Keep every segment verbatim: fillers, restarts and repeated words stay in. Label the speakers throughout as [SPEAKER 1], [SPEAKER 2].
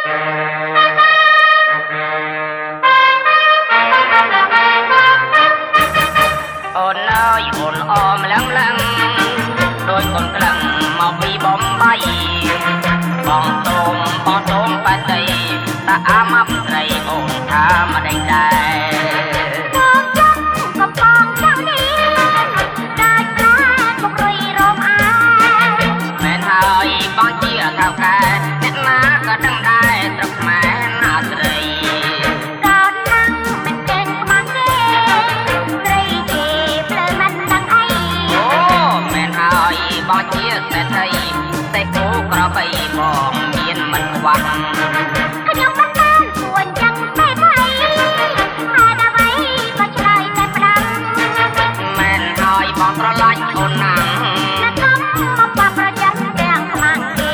[SPEAKER 1] អូនអើយអូនអមឡើងឡើងដូចកូនក្លឹងមកពីបំបីបងសូមបងសូមបាតីតាអាម៉ាប់ស្រីអូនថាមិនដេញដែរ
[SPEAKER 2] បងចាំកំបងចង់នេះដាច់ប្រាកុំរុយរំអា
[SPEAKER 1] មែនហើយបងជាថៅកែអ្នកណាក៏ដឹងដែរស្រុកខ្មែរណាស្រី
[SPEAKER 2] កោតណាំមិនចេញខ្មាស់ទេស្រីគេភ្លើមិនដឹងអី
[SPEAKER 1] អូមែនហើយបងជាសេដ្ឋីតែគូក្របីបងមានមិនខ្វះ
[SPEAKER 2] ខ្ញុំមិនបានសួរចឹងទេថៃហេតុអ្វីក៏ឆ្លើយតែផ្ដាំ
[SPEAKER 1] មែនហើយបងស្រឡាញ់អូនណាស់
[SPEAKER 2] ណាស់កំមកបាក់ប្រយ័ត្នទាំងខ្មាំងគេ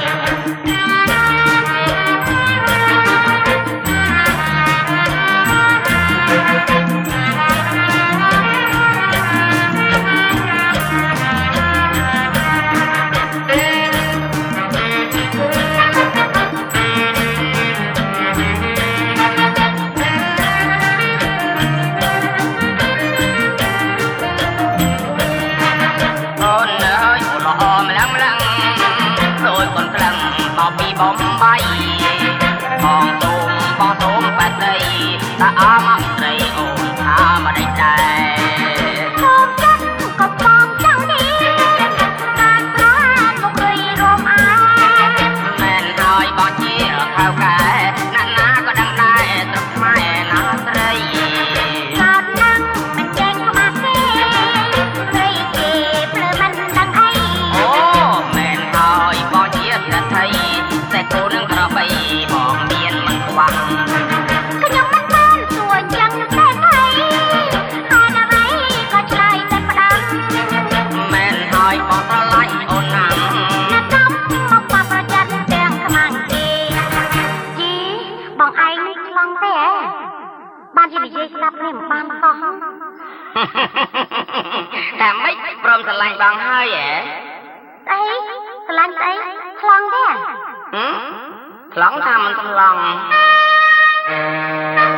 [SPEAKER 1] បំបីបងសូមបងសូមបាតីតាអាម៉ាប់ស្រីអូនថាមិនដេញដែរ
[SPEAKER 2] សូមចិត្តក៏បងចង់នេះបានប្រាកុំរុយរំអា
[SPEAKER 1] មែនហើយបងជាខៅកែណាស់ណាក៏ដឹងដែរស្រុកខ្មែរណាស្រី
[SPEAKER 2] កោតណាំមិនចេញខ្មាស់ទេស្រីគេភ្លើមិនដឹងអី
[SPEAKER 1] អូមែនហើយបងជាសេដ្ឋីតែគូនឹងក្របីបងមានមិនខ្វះ
[SPEAKER 2] ខ្ញុំមិនបានសួរចឹងទេថៃហេតុអ្វីក៏ឆ្លើយតែផ្ដាំ
[SPEAKER 1] មែនហើយបងស្រឡាញ់អូនណាស់
[SPEAKER 2] ណាស់កំមកបាក់ប្រយ័ត្នទាំងខ្មាំងគេជីបងឯងនេះឆ្លងទេហ៎បានជានិយាយស្ដាប់នេះមិនបានសោះ
[SPEAKER 1] តែមិនព្រមស្រឡាញ់បងហើយហ៎
[SPEAKER 2] ស្អីស្រឡាញ់ស្អីឆ្លងទេ
[SPEAKER 1] ហ៎ឆ្លងថាមិនឆ្លង